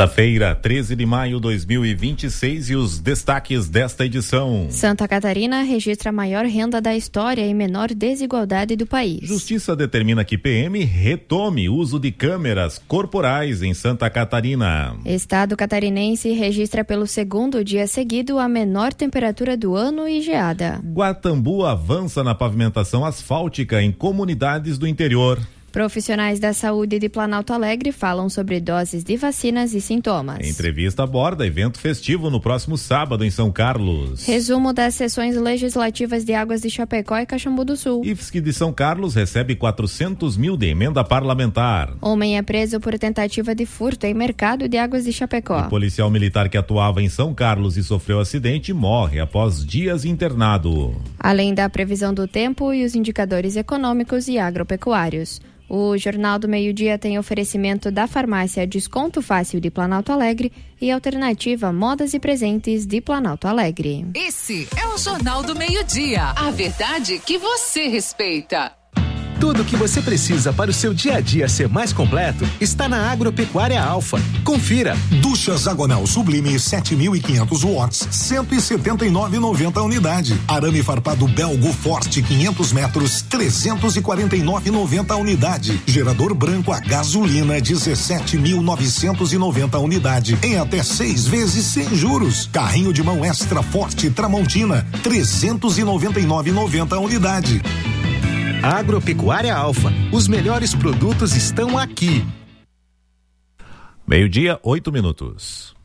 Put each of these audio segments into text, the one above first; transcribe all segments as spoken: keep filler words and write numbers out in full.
Quarta-feira, treze de maio de dois mil e vinte e seis, e os destaques desta edição. Santa Catarina registra a maior renda da história e menor desigualdade do país. Justiça determina que P M retome uso de câmeras corporais em Santa Catarina. Estado catarinense registra pelo segundo dia seguido a menor temperatura do ano e geada. Guatambu avança na pavimentação asfáltica em comunidades do interior. Profissionais da saúde de Planalto Alegre falam sobre doses de vacinas e sintomas. Entrevista aborda evento festivo no próximo sábado em São Carlos. Resumo das sessões legislativas de Águas de Chapecó e Caxambu do Sul. I F S C de São Carlos recebe quatrocentos mil de emenda parlamentar. Homem é preso por tentativa de furto em mercado de Águas de Chapecó. O policial militar que atuava em São Carlos e sofreu acidente morre após dias internado. Além da previsão do tempo e os indicadores econômicos e agropecuários. O Jornal do Meio-Dia tem oferecimento da farmácia Desconto Fácil de Planalto Alegre e Alternativa Modas e Presentes de Planalto Alegre. Esse é o Jornal do Meio-Dia. A verdade que você respeita. Tudo o que você precisa para o seu dia a dia ser mais completo está na Agropecuária Alfa. Confira. Duchas Agonal Sublime sete mil e quinhentos watts, cento e setenta e nove reais e noventa centavos unidade. Arame farpado Belgo Forte quinhentos metros, trezentos e quarenta e nove reais e noventa centavos unidade. Gerador branco a gasolina dezessete mil novecentos e noventa centavos unidade. Em até seis vezes sem juros. Carrinho de mão extra forte Tramontina, trezentos e noventa e nove reais e noventa centavos unidade. Agropecuária Alfa, os melhores produtos estão aqui. Meio-dia, oito minutos.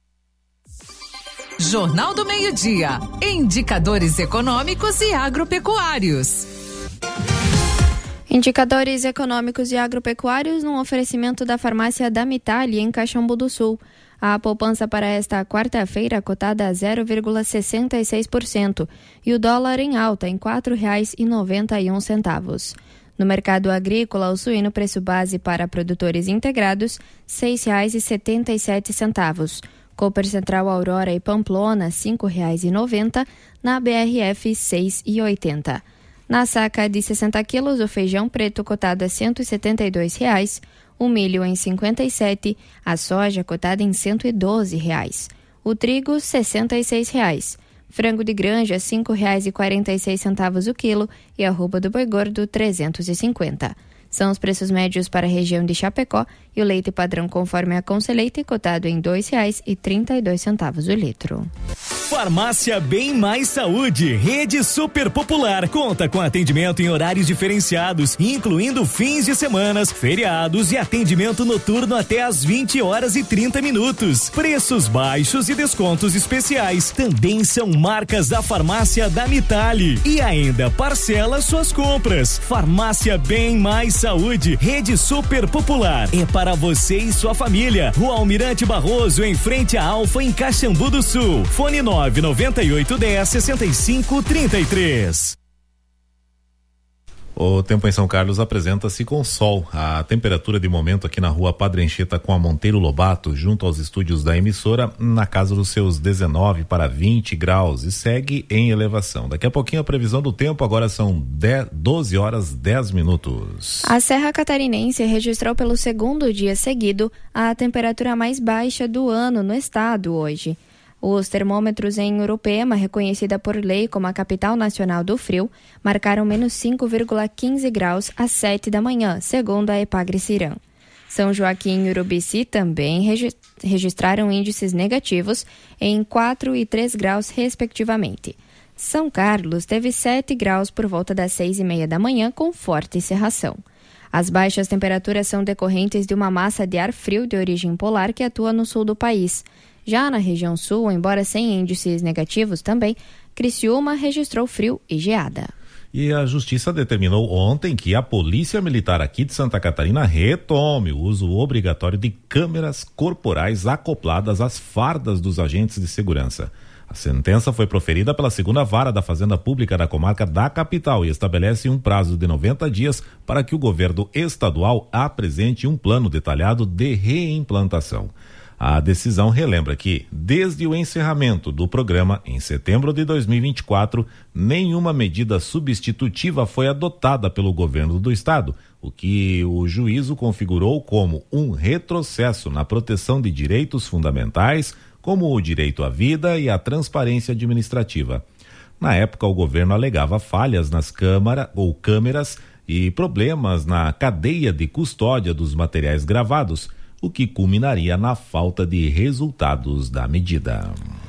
Jornal do Meio-Dia, indicadores econômicos e agropecuários. Indicadores econômicos e agropecuários num oferecimento da farmácia da Mitali em Caxambu do Sul. A poupança para esta quarta-feira cotada a zero vírgula sessenta e seis por cento e o dólar em alta em quatro reais e noventa e um centavos. No mercado agrícola, o suíno preço base para produtores integrados seis reais e setenta e sete centavos. Cooper Central Aurora e Pamplona cinco reais e noventa centavos, na B R F seis reais e oitenta centavos. Na saca de sessenta quilos, o feijão preto cotado a cento e setenta e dois reais, o milho em cinquenta e sete, a soja cotada em cento e doze reais, o trigo sessenta e seis reais, frango de granja cinco reais e quarenta e seis centavos o quilo e arroba do boi gordo trezentos e cinquenta. São os preços médios para a região de Chapecó e o leite padrão conforme a Conselheite cotado em dois reais e trinta e dois centavos o litro. Farmácia Bem Mais Saúde, rede super popular, conta com atendimento em horários diferenciados, incluindo fins de semanas, feriados e atendimento noturno até às vinte horas e trinta minutos. Preços baixos e descontos especiais também são marcas da farmácia da Mitali e ainda parcela suas compras. Farmácia Bem Mais Saúde, rede super popular, é para você e sua família. Rua Almirante Barroso, em frente à Alfa, em Caxambu do Sul. Fone nove nove oito um zero sessenta e cinco trinta e três. O tempo em São Carlos apresenta-se com sol. A temperatura de momento aqui na rua Padre Anchieta com a Monteiro Lobato, junto aos estúdios da emissora, na casa dos seus dezenove para vinte graus e segue em elevação. Daqui a pouquinho a previsão do tempo, agora são dez, doze horas dez minutos. A Serra Catarinense registrou pelo segundo dia seguido a temperatura mais baixa do ano no estado hoje. Os termômetros em Urupema, reconhecida por lei como a capital nacional do frio, marcaram menos cinco vírgula quinze graus às sete da manhã, segundo a Epagre-Cirã. São Joaquim e Urubici também regi- registraram índices negativos em quatro e três graus, respectivamente. São Carlos teve sete graus por volta das seis e meia da manhã, com forte cerração. As baixas temperaturas são decorrentes de uma massa de ar frio de origem polar que atua no sul do país. Já na região sul, embora sem índices negativos também, Criciúma registrou frio e geada. E a Justiça determinou ontem que a Polícia Militar aqui de Santa Catarina retome o uso obrigatório de câmeras corporais acopladas às fardas dos agentes de segurança. A sentença foi proferida pela segunda vara da Fazenda Pública da comarca da capital e estabelece um prazo de noventa dias para que o governo estadual apresente um plano detalhado de reimplantação. A decisão relembra que, desde o encerramento do programa, em setembro de dois mil e vinte e quatro, nenhuma medida substitutiva foi adotada pelo governo do estado, o que o juízo configurou como um retrocesso na proteção de direitos fundamentais, como o direito à vida e a transparência administrativa. Na época, o governo alegava falhas nas câmara, ou câmeras e problemas na cadeia de custódia dos materiais gravados, o que culminaria na falta de resultados da medida.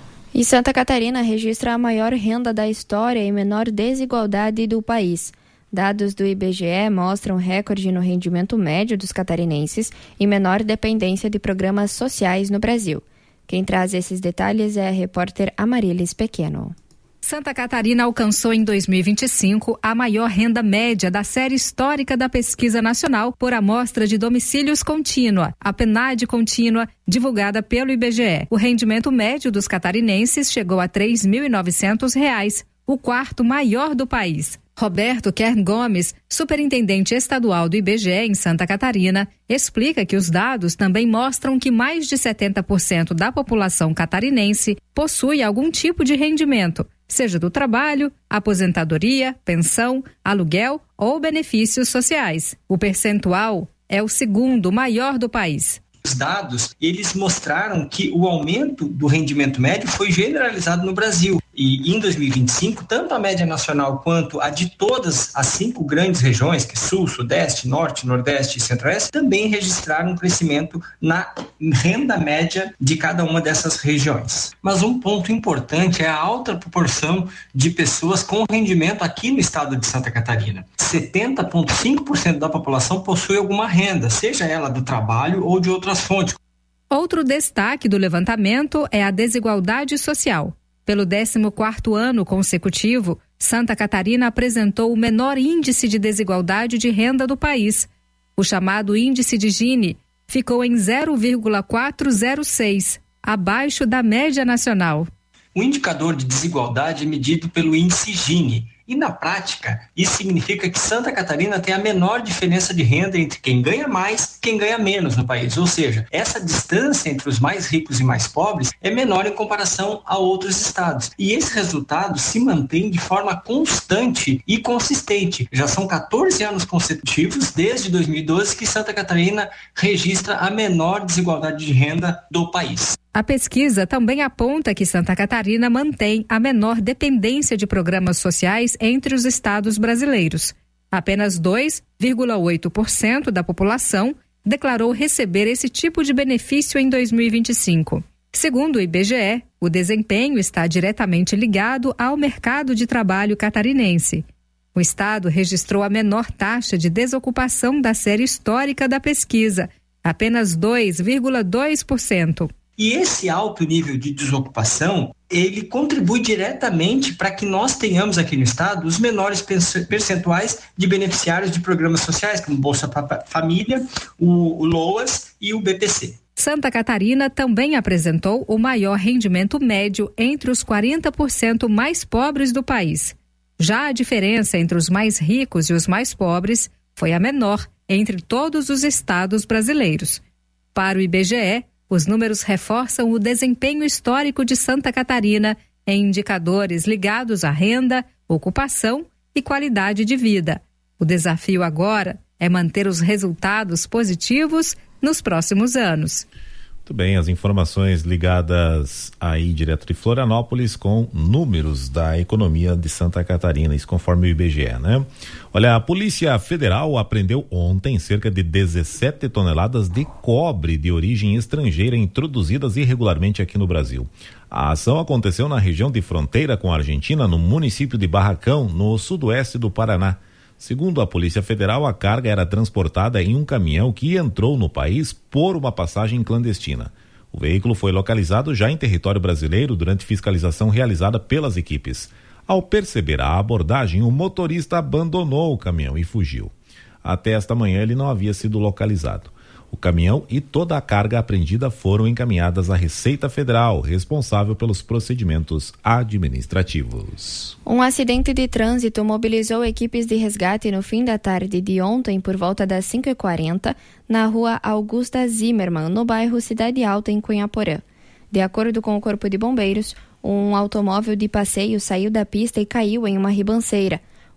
E Santa Catarina registra a maior renda da história e menor desigualdade do país. Dados do I B G E mostram recorde no rendimento médio dos catarinenses e menor dependência de programas sociais no Brasil. Quem traz esses detalhes é a repórter Amarilis Pequeno. Santa Catarina alcançou em dois mil e vinte e cinco a maior renda média da série histórica da Pesquisa Nacional por Amostra de Domicílios Contínua, a PNAD Contínua, divulgada pelo I B G E. O rendimento médio dos catarinenses chegou a três mil e novecentos reais, o quarto maior do país. Roberto Kern Gomes, superintendente estadual do I B G E em Santa Catarina, explica que os dados também mostram que mais de setenta por cento da população catarinense possui algum tipo de rendimento, seja do trabalho, aposentadoria, pensão, aluguel ou benefícios sociais. O percentual é o segundo maior do país. Os dados, eles mostraram que o aumento do rendimento médio foi generalizado no Brasil. E em dois mil e vinte e cinco, tanto a média nacional quanto a de todas as cinco grandes regiões, que é Sul, Sudeste, Norte, Nordeste e Centro-Oeste, também registraram um crescimento na renda média de cada uma dessas regiões. Mas um ponto importante é a alta proporção de pessoas com rendimento aqui no estado de Santa Catarina. setenta vírgula cinco por cento da população possui alguma renda, seja ela do trabalho ou de outras fontes. Outro destaque do levantamento é a desigualdade social. Pelo décimo quarto ano consecutivo, Santa Catarina apresentou o menor índice de desigualdade de renda do país. O chamado índice de Gini ficou em zero vírgula quatrocentos e seis, abaixo da média nacional. O indicador de desigualdade é medido pelo índice Gini. E na prática, isso significa que Santa Catarina tem a menor diferença de renda entre quem ganha mais e quem ganha menos no país. Ou seja, essa distância entre os mais ricos e mais pobres é menor em comparação a outros estados. E esse resultado se mantém de forma constante e consistente. Já são quatorze anos consecutivos, desde dois mil e doze, que Santa Catarina registra a menor desigualdade de renda do país. A pesquisa também aponta que Santa Catarina mantém a menor dependência de programas sociais entre os estados brasileiros. Apenas dois vírgula oito por cento da população declarou receber esse tipo de benefício em dois mil e vinte e cinco. Segundo o I B G E, o desempenho está diretamente ligado ao mercado de trabalho catarinense. O estado registrou a menor taxa de desocupação da série histórica da pesquisa, apenas dois vírgula dois por cento. E esse alto nível de desocupação, ele contribui diretamente para que nós tenhamos aqui no estado os menores percentuais de beneficiários de programas sociais, como Bolsa Família, o LOAS e o B P C. Santa Catarina também apresentou o maior rendimento médio entre os quarenta por cento mais pobres do país. Já a diferença entre os mais ricos e os mais pobres foi a menor entre todos os estados brasileiros. Para o I B G E, os números reforçam o desempenho histórico de Santa Catarina em indicadores ligados à renda, ocupação e qualidade de vida. O desafio agora é manter os resultados positivos nos próximos anos. Muito bem, as informações ligadas aí direto de Florianópolis com números da economia de Santa Catarina, isso conforme o I B G E, né? Olha, a Polícia Federal apreendeu ontem cerca de dezessete toneladas de cobre de origem estrangeira introduzidas irregularmente aqui no Brasil. A ação aconteceu na região de fronteira com a Argentina, no município de Barracão, no sudoeste do Paraná. Segundo a Polícia Federal, a carga era transportada em um caminhão que entrou no país por uma passagem clandestina. O veículo foi localizado já em território brasileiro durante fiscalização realizada pelas equipes. Ao perceber a abordagem, o motorista abandonou o caminhão e fugiu. Até esta manhã ele não havia sido localizado. O caminhão e toda a carga apreendida foram encaminhadas à Receita Federal, responsável pelos procedimentos administrativos. Um acidente de trânsito mobilizou equipes de resgate no fim da tarde de ontem, por volta das cinco e quarenta, na rua Augusta Zimmermann, no bairro Cidade Alta, em Cunhaporã. De acordo com o Corpo de Bombeiros, um automóvel de passeio saiu da pista e caiu em uma ribanceira.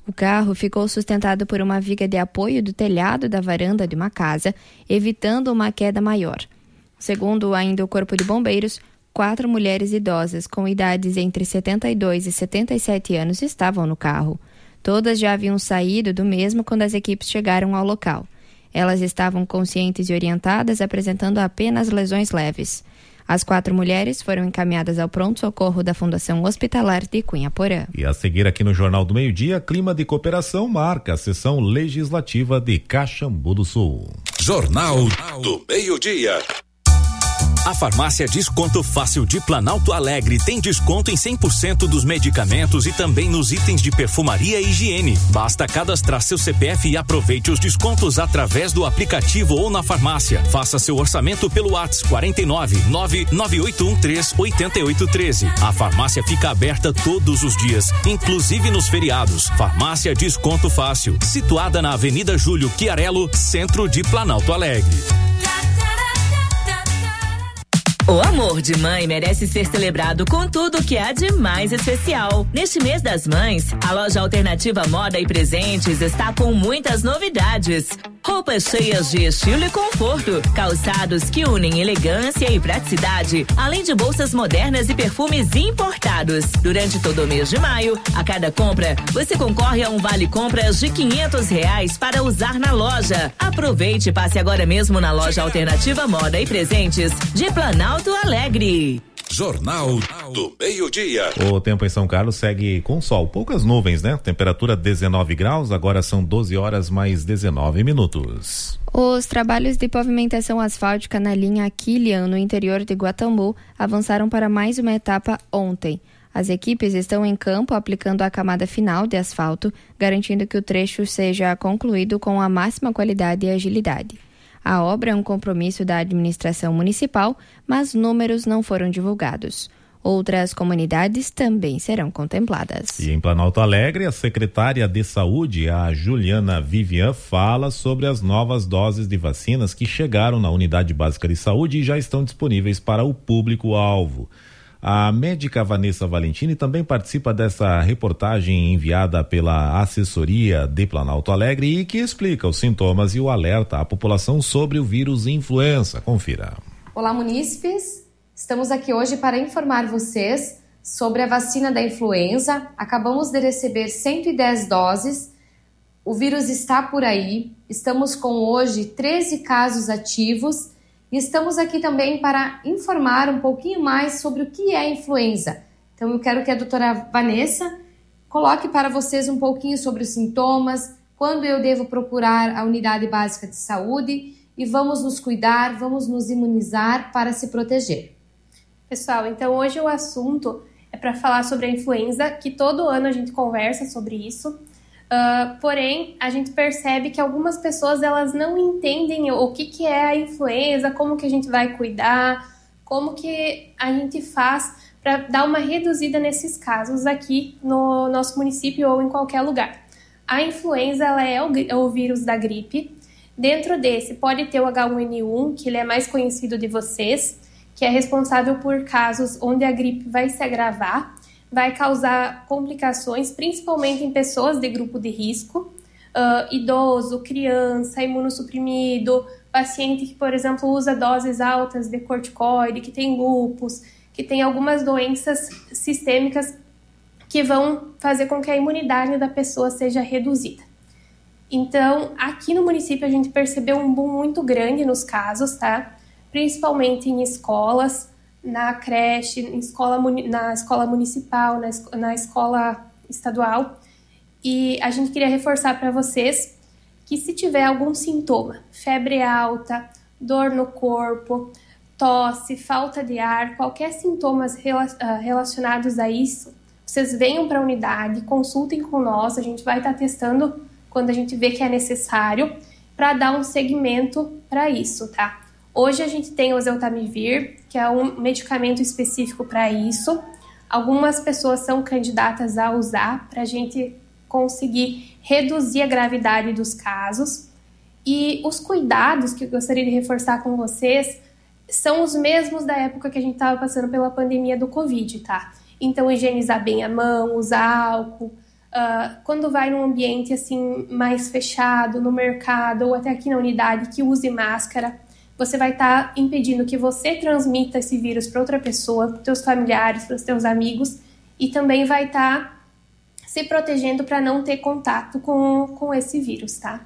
O carro ficou sustentado por uma viga de apoio do telhado da varanda de uma casa, evitando uma queda maior. Segundo ainda o Corpo de Bombeiros, quatro mulheres idosas com idades entre setenta e dois e setenta e sete anos estavam no carro. Todas já haviam saído do mesmo quando as equipes chegaram ao local. Elas estavam conscientes e orientadas, apresentando apenas lesões leves. As quatro mulheres foram encaminhadas ao pronto-socorro da Fundação Hospitalar de Cunhaporã. E a seguir aqui no Jornal do Meio-Dia, clima de cooperação marca a sessão legislativa de Caxambu do Sul. Jornal do Meio-Dia. A farmácia Desconto Fácil de Planalto Alegre tem desconto em cem por cento dos medicamentos e também nos itens de perfumaria e higiene. Basta cadastrar seu C P F e aproveite os descontos através do aplicativo ou na farmácia. Faça seu orçamento pelo WhatsApp quatro nove nove nove oito um três oito oito um três. A farmácia fica aberta todos os dias, inclusive nos feriados. Farmácia Desconto Fácil, situada na Avenida Júlio Chiarello, centro de Planalto Alegre. O amor de mãe merece ser celebrado com tudo que há de mais especial. Neste mês das mães, a loja Alternativa Moda e Presentes está com muitas novidades. Roupas cheias de estilo e conforto, calçados que unem elegância e praticidade, além de bolsas modernas e perfumes importados. Durante todo o mês de maio, a cada compra, você concorre a um vale-compras de quinhentos reais para usar na loja. Aproveite e passe agora mesmo na loja Alternativa Moda e Presentes de Planalto Alegre. Jornal do Meio-Dia. O tempo em São Carlos segue com sol, poucas nuvens, né? Temperatura dezenove graus, agora são doze horas mais dezenove minutos. Os trabalhos de pavimentação asfáltica na linha Aquilian, no interior de Guatambu, avançaram para mais uma etapa ontem. As equipes estão em campo aplicando a camada final de asfalto, garantindo que o trecho seja concluído com a máxima qualidade e agilidade. A obra é um compromisso da administração municipal, mas números não foram divulgados. Outras comunidades também serão contempladas. E em Planalto Alegre, a secretária de Saúde, a Juliana Vivian, fala sobre as novas doses de vacinas que chegaram na Unidade Básica de Saúde e já estão disponíveis para o público-alvo. A médica Vanessa Valentini também participa dessa reportagem enviada pela assessoria de Planalto Alegre e que explica os sintomas e o alerta à população sobre o vírus influenza. Confira. Olá, munícipes. Estamos aqui hoje para informar vocês sobre a vacina da influenza. Acabamos de receber cento e dez doses. O vírus está por aí. Estamos com hoje treze casos ativos. E estamos aqui também para informar um pouquinho mais sobre o que é a influenza. Então eu quero que a doutora Vanessa coloque para vocês um pouquinho sobre os sintomas, quando eu devo procurar a unidade básica de saúde e vamos nos cuidar, vamos nos imunizar para se proteger. Pessoal, então hoje o assunto é para falar sobre a influenza, que todo ano a gente conversa sobre isso. Uh, porém, a gente percebe que algumas pessoas elas não entendem o que, que é a influenza, como que a gente vai cuidar, como que a gente faz para dar uma reduzida nesses casos aqui no nosso município ou em qualquer lugar. A influenza ela é o, é o vírus da gripe. Dentro desse pode ter o H um N um, que ele é mais conhecido de vocês, que é responsável por casos onde a gripe vai se agravar, vai causar complicações, principalmente em pessoas de grupo de risco, uh, idoso, criança, imunossuprimido, paciente que, por exemplo, usa doses altas de corticoide, que tem lúpus, que tem algumas doenças sistêmicas que vão fazer com que a imunidade da pessoa seja reduzida. Então, aqui no município a gente percebeu um boom muito grande nos casos, tá? Principalmente em escolas, na creche, em escola, na escola municipal, na, es- na escola estadual. E a gente queria reforçar para vocês que se tiver algum sintoma, febre alta, dor no corpo, tosse, falta de ar, qualquer sintomas rela- uh, relacionados a isso, vocês venham para a unidade, consultem com nós, a gente vai estar tá testando quando a gente vê que é necessário, para dar um segmento para isso, tá? Hoje a gente tem o Oseltamivir, que é um medicamento específico para isso. Algumas pessoas são candidatas a usar para a gente conseguir reduzir a gravidade dos casos. E os cuidados que eu gostaria de reforçar com vocês são os mesmos da época que a gente estava passando pela pandemia do Covid, tá? Então, higienizar bem a mão, usar álcool, uh, quando vai num ambiente assim mais fechado, no mercado ou até aqui na unidade, que use máscara, você vai estar tá impedindo que você transmita esse vírus para outra pessoa, para os seus familiares, para os seus amigos, e também vai estar tá se protegendo para não ter contato com, com esse vírus, tá?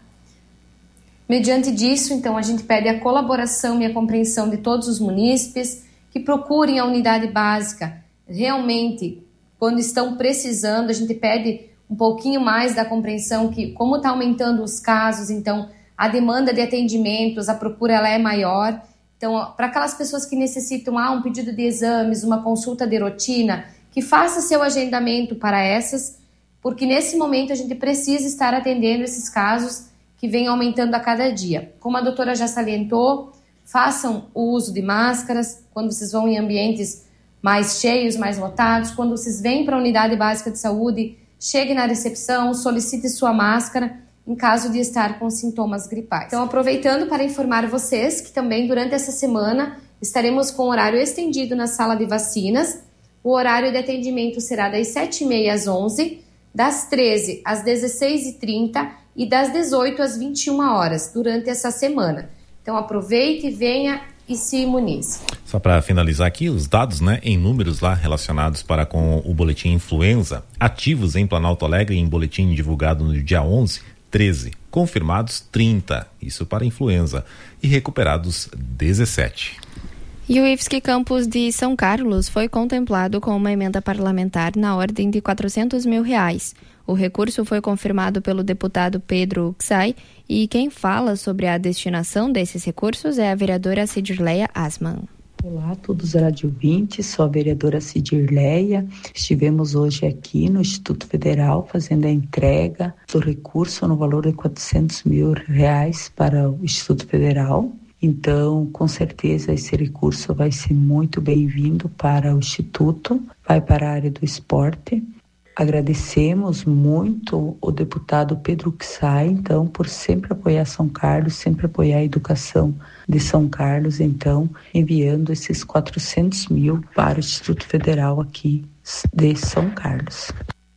Mediante disso, então, a gente pede a colaboração e a compreensão de todos os munícipes que procurem a unidade básica. Realmente, quando estão precisando, a gente pede um pouquinho mais da compreensão que, como está aumentando os casos, então, a demanda de atendimentos, a procura ela é maior. Então, para aquelas pessoas que necessitam ah, um pedido de exames, uma consulta de rotina, que faça seu agendamento para essas, porque nesse momento a gente precisa estar atendendo esses casos que vem aumentando a cada dia. Como a doutora já salientou, façam o uso de máscaras quando vocês vão em ambientes mais cheios, mais lotados. Quando vocês vêm para a unidade básica de saúde, chegue na recepção, solicite sua máscara em caso de estar com sintomas gripais. Então, aproveitando para informar vocês que também durante essa semana estaremos com horário estendido na sala de vacinas. O horário de atendimento será das sete e meia às onze, das treze às dezesseis e trinta e das dezoito às vinte e uma horas durante essa semana. Então aproveite, venha e se imunize. Só para finalizar aqui, os dados, né, em números lá relacionados para com o boletim influenza, ativos em Planalto Alegre em boletim divulgado no dia onze, treze, confirmados trinta, isso para influenza, e recuperados dezessete. E o I F S C Campus de São Carlos foi contemplado com uma emenda parlamentar na ordem de quatrocentos mil reais. O recurso foi confirmado pelo deputado Pedro Uxai e quem fala sobre a destinação desses recursos é a vereadora Cidirleia Asman. Olá a todos os radiovintes, sou a vereadora Cidirleia. Estivemos hoje aqui no Instituto Federal fazendo a entrega do recurso no valor de quatrocentos mil reais para o Instituto Federal. Então, com certeza, esse recurso vai ser muito bem-vindo para o Instituto, vai para a área do esporte. Agradecemos muito o deputado Pedro Uxai, então, por sempre apoiar São Carlos, sempre apoiar a educação de São Carlos, então, enviando esses quatrocentos mil para o Instituto Federal aqui de São Carlos.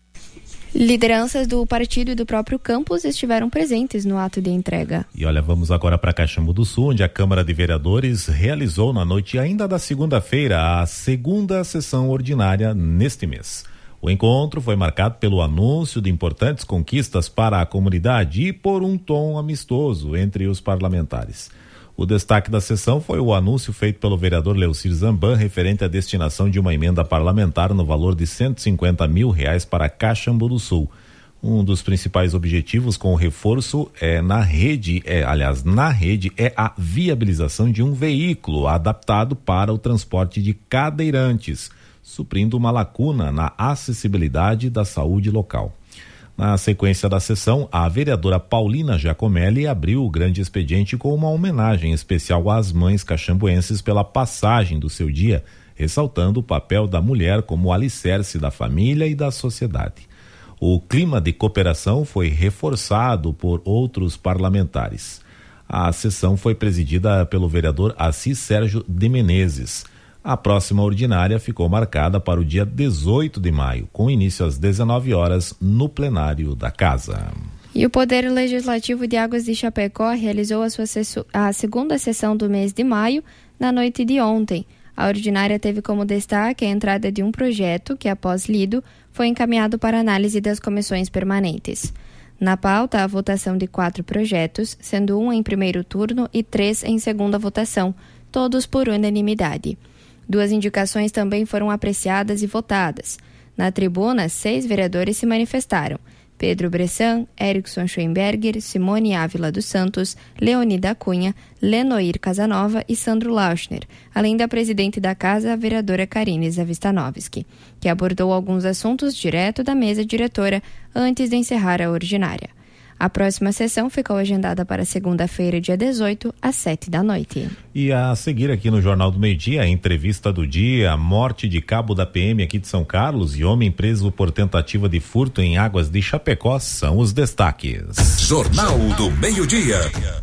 Lideranças do partido e do próprio campus estiveram presentes no ato de entrega. E olha, vamos agora para Caxambu do Sul, onde a Câmara de Vereadores realizou na noite ainda da segunda-feira a segunda sessão ordinária neste mês. O encontro foi marcado pelo anúncio de importantes conquistas para a comunidade e por um tom amistoso entre os parlamentares. O destaque da sessão foi o anúncio feito pelo vereador Leucir Zamban referente à destinação de uma emenda parlamentar no valor de cento e cinquenta mil reais para Caxambu do Sul. Um dos principais objetivos com o reforço é na rede, é, aliás, na rede é a viabilização de um veículo adaptado para o transporte de cadeirantes, suprindo uma lacuna na acessibilidade da saúde local. Na sequência da sessão, a vereadora Paulina Giacomelli abriu o grande expediente com uma homenagem especial às mães caxambuenses pela passagem do seu dia, ressaltando o papel da mulher como alicerce da família e da sociedade. O clima de cooperação foi reforçado por outros parlamentares. A sessão foi presidida pelo vereador Assis Sérgio de Menezes. A próxima ordinária ficou marcada para o dia dezoito de maio, com início às dezenove horas no plenário da Casa. E o Poder Legislativo de Águas de Chapecó realizou a sua sesso- a segunda sessão do mês de maio na noite de ontem. A ordinária teve como destaque a entrada de um projeto que, após lido, foi encaminhado para análise das comissões permanentes. Na pauta, a votação de quatro projetos, sendo um em primeiro turno e três em segunda votação, todos por unanimidade. Duas indicações também foram apreciadas e votadas. Na tribuna, seis vereadores se manifestaram: Pedro Bressan, Erickson Schoenberger, Simone Ávila dos Santos, Leonida Cunha, Lenoir Casanova e Sandro Lauschner, além da presidente da casa, a vereadora Karine Zavistanovski, que abordou alguns assuntos direto da mesa diretora antes de encerrar a ordinária. A próxima sessão ficou agendada para segunda-feira, dia dezoito, às sete da noite. E a seguir aqui no Jornal do Meio-Dia, a entrevista do dia, a morte de cabo da P M aqui de São Carlos e homem preso por tentativa de furto em Águas de Chapecó são os destaques. Jornal do Meio-Dia.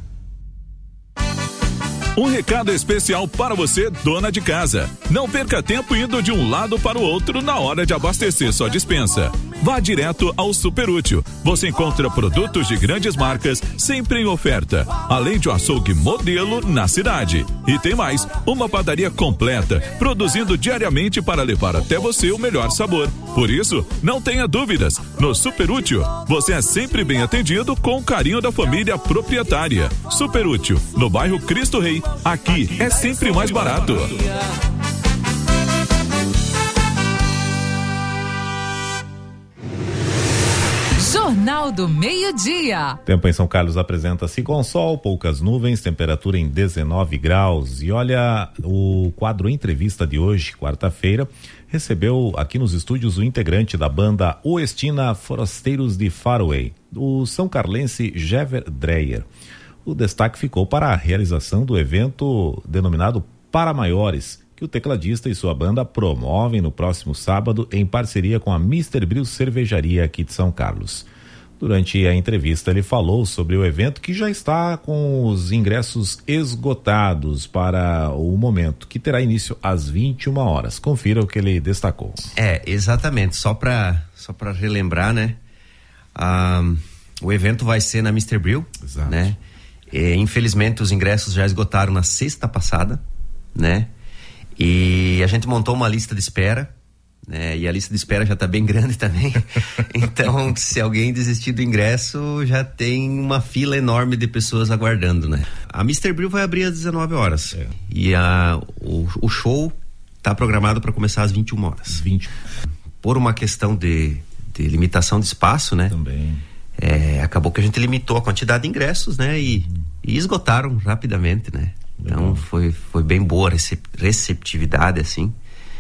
Um recado especial para você, dona de casa. Não perca tempo indo de um lado para o outro na hora de abastecer sua despensa. Vá direto ao Superútil. Você encontra produtos de grandes marcas sempre em oferta, além de um açougue modelo na cidade. E tem mais, uma padaria completa, produzindo diariamente para levar até você o melhor sabor. Por isso, não tenha dúvidas, no Superútil, você é sempre bem atendido com o carinho da família proprietária. Superútil, no bairro Cristo Rei. Aqui é sempre mais barato. Jornal do Meio-Dia. Tempo em São Carlos apresenta-se com sol, poucas nuvens, temperatura em dezenove graus. E olha, o quadro Entrevista de hoje, quarta-feira, recebeu aqui nos estúdios o integrante da banda Oestina Forasteiros de Faroe, o são carlense Jever Dreyer. O destaque ficou para a realização do evento denominado Para Maiores, que o tecladista e sua banda promovem no próximo sábado em parceria com a mister Bril Cervejaria aqui de São Carlos. Durante a entrevista ele falou sobre o evento que já está com os ingressos esgotados para o momento, que terá início às vinte e uma horas. Confira o que ele destacou. É, exatamente, só para só para relembrar, né? Ah, o evento vai ser na mister Bril, Exato. né? E, infelizmente os ingressos já esgotaram na sexta passada, né? E a gente montou uma lista de espera, né? E a lista de espera já está bem grande também. Então, se alguém desistir do ingresso, já tem uma fila enorme de pessoas aguardando, né? A mister Bril vai abrir às dezenove horas. É. E a, o, o show está programado para começar às vinte e uma horas. vinte Por uma questão de, de limitação de espaço, né? Também. É, acabou que a gente limitou a quantidade de ingressos, né? E, hum. e esgotaram rapidamente, né? Então foi, foi bem boa a receptividade, assim.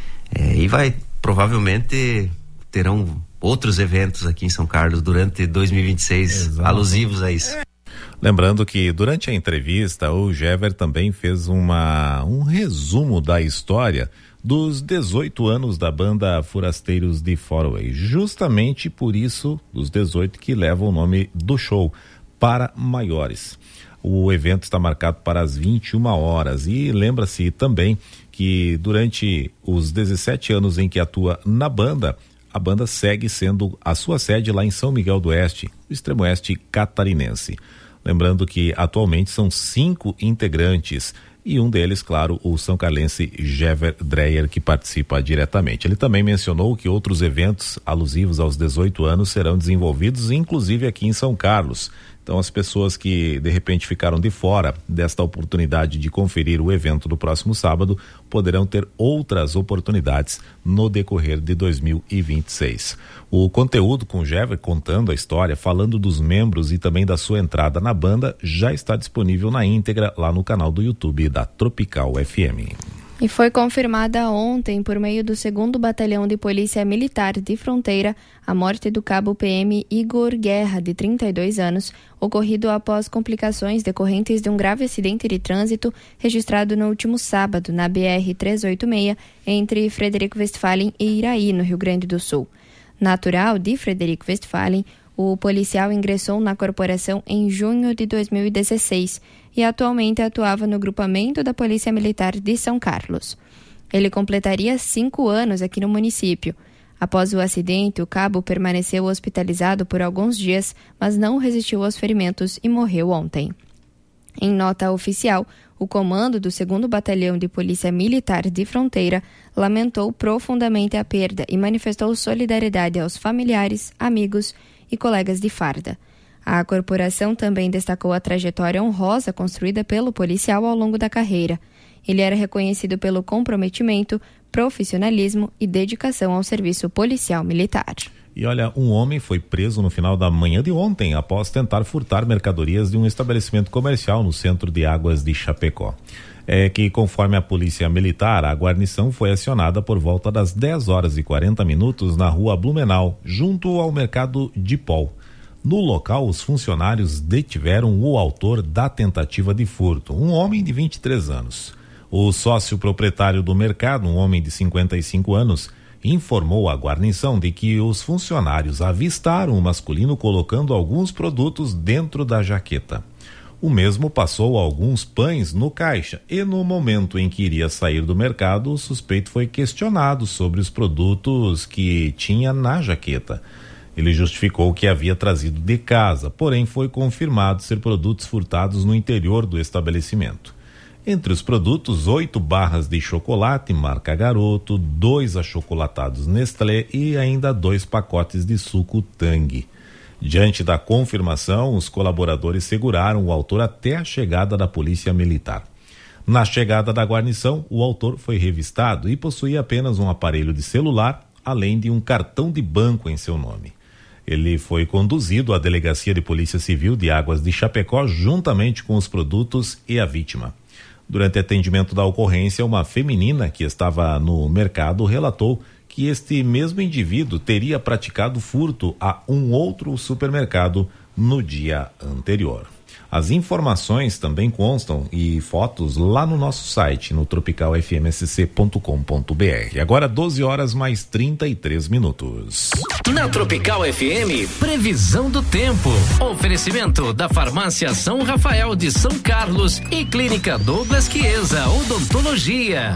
É, e vai, provavelmente, terão outros eventos aqui em São Carlos durante dois mil e vinte e seis, Exato. Alusivos a isso. Lembrando que durante a entrevista o Jever também fez uma, um resumo da história dos dezoito anos da banda Forasteiros de Faroe. Justamente por isso, os dezoito que levam o nome do show, Para Maiores. O evento está marcado para as vinte e uma horas e lembra-se também que durante os dezessete anos em que atua na banda, a banda segue sendo a sua sede lá em São Miguel do Oeste, no extremo oeste catarinense. Lembrando que atualmente são cinco integrantes e um deles, claro, o são carlense Jever Dreyer, que participa diretamente. Ele também mencionou que outros eventos alusivos aos dezoito anos serão desenvolvidos, inclusive aqui em São Carlos. Então, as pessoas que de repente ficaram de fora desta oportunidade de conferir o evento do próximo sábado poderão ter outras oportunidades no decorrer de dois mil e vinte e seis. O conteúdo com o Jever contando a história, falando dos membros e também da sua entrada na banda, já está disponível na íntegra lá no canal do YouTube da Tropical F M. E foi confirmada ontem, por meio do segundo Batalhão de Polícia Militar de Fronteira, a morte do cabo P M Igor Guerra, de trinta e dois anos, ocorrido após complicações decorrentes de um grave acidente de trânsito registrado no último sábado na B R trezentos e oitenta e seis, entre Frederico Westphalen e Iraí, no Rio Grande do Sul. Natural de Frederico Westphalen, o policial ingressou na corporação em junho de dois mil e dezesseis e atualmente atuava no grupamento da Polícia Militar de São Carlos. Ele completaria cinco anos aqui no município. Após o acidente, o cabo permaneceu hospitalizado por alguns dias, mas não resistiu aos ferimentos e morreu ontem. Em nota oficial, o comando do segundo Batalhão de Polícia Militar de Fronteira lamentou profundamente a perda e manifestou solidariedade aos familiares, amigos e colegas de farda. A corporação também destacou a trajetória honrosa construída pelo policial ao longo da carreira. Ele era reconhecido pelo comprometimento, profissionalismo e dedicação ao serviço policial militar. E olha, um homem foi preso no final da manhã de ontem após tentar furtar mercadorias de um estabelecimento comercial no centro de Águas de Chapecó. É que, conforme a polícia militar, a guarnição foi acionada por volta das dez horas e quarenta minutos na rua Blumenau, junto ao mercado de Pol. No local, os funcionários detiveram o autor da tentativa de furto, um homem de vinte e três anos. O sócio proprietário do mercado, um homem de cinquenta e cinco anos, informou à guarnição de que os funcionários avistaram o masculino colocando alguns produtos dentro da jaqueta. O mesmo passou alguns pães no caixa e, no momento em que iria sair do mercado, o suspeito foi questionado sobre os produtos que tinha na jaqueta. Ele justificou que havia trazido de casa, porém foi confirmado ser produtos furtados no interior do estabelecimento. Entre os produtos, oito barras de chocolate marca Garoto, dois achocolatados Nestlé e ainda dois pacotes de suco Tang. Diante da confirmação, os colaboradores seguraram o autor até a chegada da polícia militar. Na chegada da guarnição, o autor foi revistado e possuía apenas um aparelho de celular, além de um cartão de banco em seu nome. Ele foi conduzido à Delegacia de Polícia Civil de Águas de Chapecó juntamente com os produtos e a vítima. Durante atendimento da ocorrência, uma feminina que estava no mercado relatou que este mesmo indivíduo teria praticado furto a um outro supermercado no dia anterior. As informações também constam e fotos lá no nosso site, no tropical f m s c ponto com ponto b r. Agora doze horas mais trinta e três minutos. Na Tropical F M, previsão do tempo. Oferecimento da Farmácia São Rafael de São Carlos e Clínica Douglas Chiesa, Odontologia.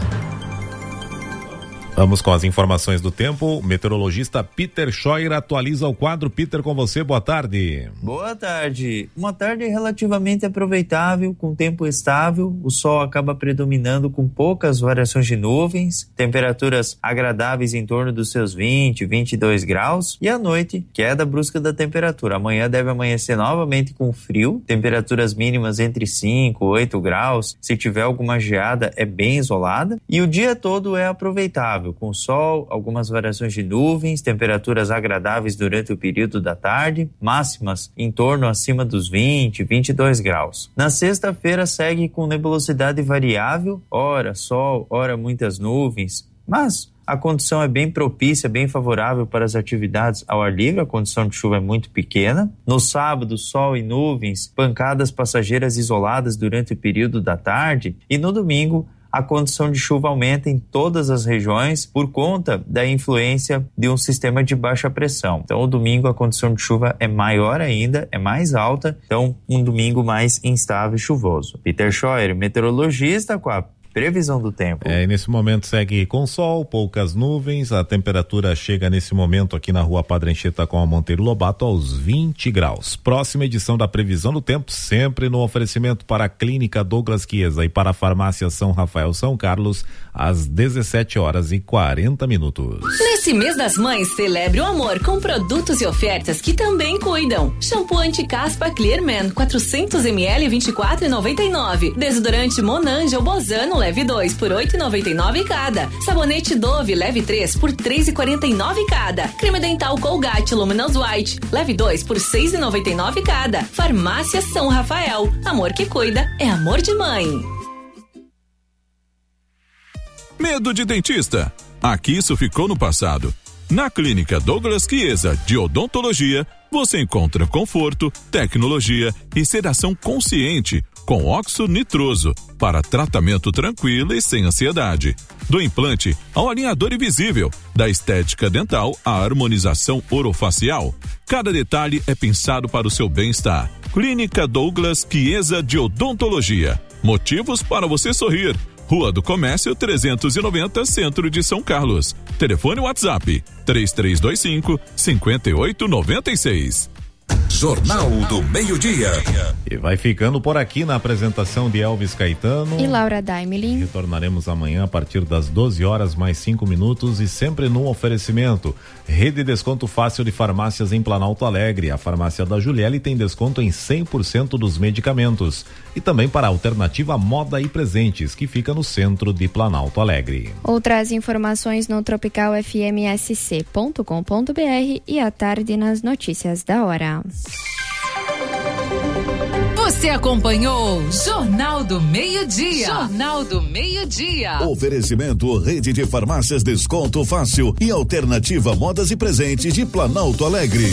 Vamos com as informações do tempo. O meteorologista Peter Scheuer atualiza o quadro. Peter, com você, boa tarde. Boa tarde. Uma tarde relativamente aproveitável, com tempo estável. O sol acaba predominando com poucas variações de nuvens, temperaturas agradáveis em torno dos seus vinte, vinte e dois graus. E à noite, queda brusca da temperatura. Amanhã deve amanhecer novamente com frio, temperaturas mínimas entre cinco, oito graus. Se tiver alguma geada, é bem isolada. E o dia todo é aproveitável, com sol, algumas variações de nuvens, temperaturas agradáveis durante o período da tarde, máximas em torno acima dos vinte, vinte e dois graus. Na sexta-feira segue com nebulosidade variável, ora sol, ora muitas nuvens, mas a condição é bem propícia, bem favorável para as atividades ao ar livre, a condição de chuva é muito pequena. No sábado, sol e nuvens, pancadas passageiras isoladas durante o período da tarde, e no domingo, a condição de chuva aumenta em todas as regiões por conta da influência de um sistema de baixa pressão. Então, o domingo a condição de chuva é maior ainda, é mais alta, então um domingo mais instável e chuvoso. Peter Scheuer, meteorologista, com a previsão do tempo. É, e nesse momento segue com sol, poucas nuvens, a temperatura chega nesse momento aqui na rua Padre Anchieta com a Monteiro Lobato aos vinte graus. Próxima edição da previsão do tempo, sempre no oferecimento para a Clínica Douglas Chiesa e para a Farmácia São Rafael São Carlos, às dezessete horas e quarenta minutos. Nesse mês das mães, celebre o amor com produtos e ofertas que também cuidam. Shampoo anti-caspa Clearman, quatrocentos mililitros, vinte e quatro reais e noventa e nove centavos. Desodorante Monange ou Bozano, leve dois por oito reais e noventa e nove centavos cada. Sabonete Dove, leve três por três reais e quarenta e nove centavos cada. Creme dental Colgate Luminous White, leve dois por seis reais e noventa e nove centavos cada. Farmácia São Rafael, amor que cuida é amor de mãe. Medo de dentista? Aqui isso ficou no passado. Na Clínica Douglas Chiesa de Odontologia, você encontra conforto, tecnologia e sedação consciente com óxido nitroso para tratamento tranquilo e sem ansiedade. Do implante ao alinhador invisível, da estética dental à harmonização orofacial. Cada detalhe é pensado para o seu bem-estar. Clínica Douglas Chiesa de Odontologia. Motivos para você sorrir. Rua do Comércio trezentos e noventa, Centro de São Carlos. Telefone WhatsApp três três dois cinco, cinco oito nove seis. Jornal do Meio-Dia. E vai ficando por aqui na apresentação de Elvis Caetano e Laura Daimeli. Retornaremos amanhã a partir das doze horas mais cinco minutos e sempre no oferecimento. Rede Desconto Fácil de Farmácias em Planalto Alegre. A farmácia da Juliele tem desconto em cem por cento dos medicamentos. E também para a Alternativa Moda e Presentes, que fica no centro de Planalto Alegre. Outras informações no tropical f m s c ponto com ponto b r e à tarde nas notícias da hora. Você acompanhou Jornal do Meio-Dia. Jornal do Meio-Dia. Oferecimento Rede de Farmácias Desconto Fácil e Alternativa Modas e Presentes de Planalto Alegre.